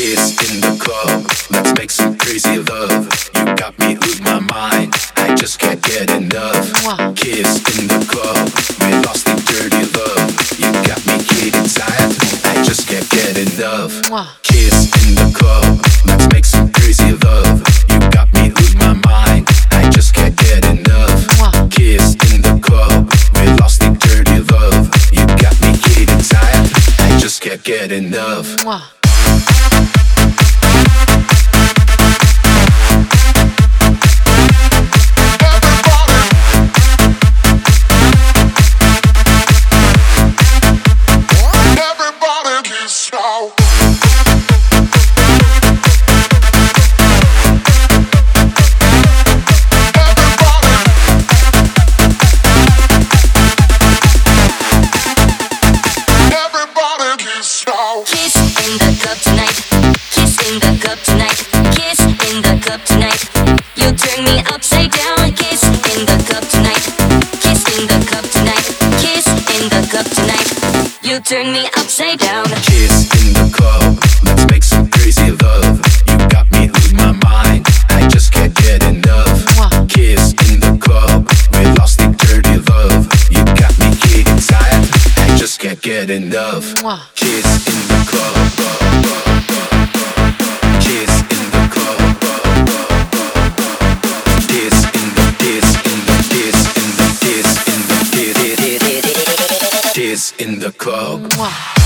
Kiss in the club, let's make some crazy love. You got me lose my mind, I just can't get enough. Kiss in the club, we lost in dirty love. You got me getting tired, I just can't get enough. Kiss in the club, let's make some crazy love. You got me lose my mind, I just can't get enough. Kiss in the club, we lost in dirty love. You got me getting tired, I just can't get enough. Kiss in the cup tonight. Kiss in the cup tonight. Kiss in the cup tonight. You turn me upside down. Kiss in the cup tonight. Kiss in the cup tonight. Kiss in the cup tonight. You turn me upside down. Kiss in the club, let's make some crazy love. You got me lose my mind, I just can't get enough. Kiss in the club, we lost in dirty love. You got me getting tired, I just can't get enough. Kiss in the club, kiss in the club, kiss in the kiss in the kiss in the kiss in the kiss in the club.